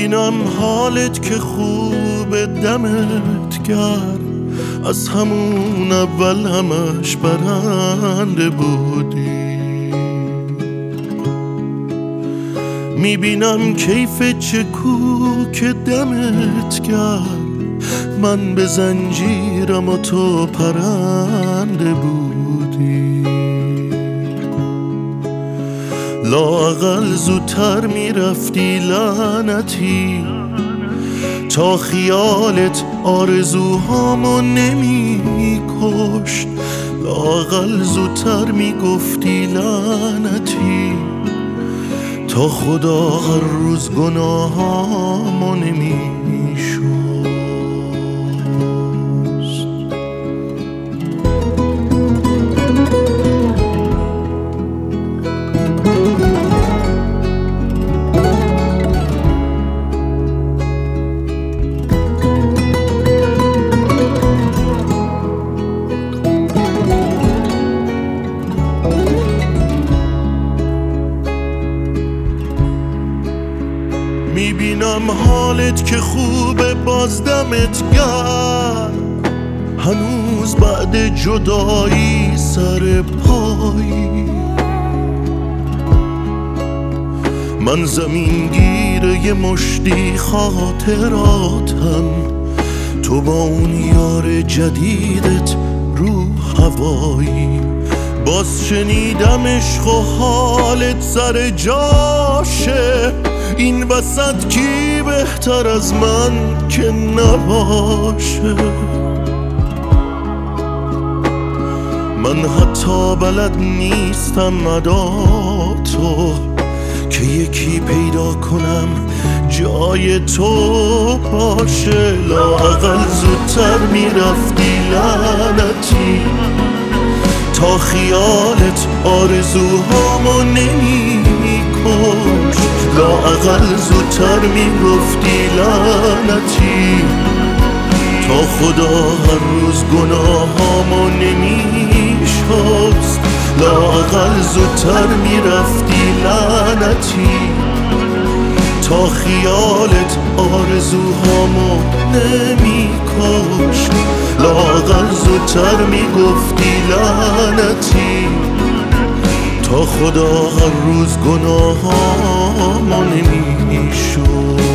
میبینم حالت که خوب دمت گرم، از همون اول همش برنده بودی. میبینم کیف چه کوک دمت گرم، من به زنجیرم و تو پرنده بودی. لااقل زودتر میرفتی لعنتی، تا خیالت آرزوهامو نمی کشت. لااقل زودتر میگفتی لعنتی، تا خدا هر روز گناهامو نمی شست. میبینم حالت که خوبه باز دمت گرم، هنوز بعد جدایی سر پایی. من زمین گیره یه مشتی خاطراتم، تو با اون یار جدیدت رو هوایی. باز شنیدم عشق و حالت سر جاشه، این وسط کی بهتر از من که نباشه. من حتی بلد نیستم اداتو، که یکی پیدا کنم جای تو باشه. لااقل زودتر میرفتی لعنتی، تا خیالت آرزوهامو نمی کشت. لااقل زودتر میگفتی لعنتی، تا خدا هر روز گناهامو نمی شست. لااقل زودتر میرفتی لعنتی، تا خیالت آرزوهامو نمی کشت. لااقل زودتر میگفتی لعنتی، تا خدا هر روز گناهامو نمی شست.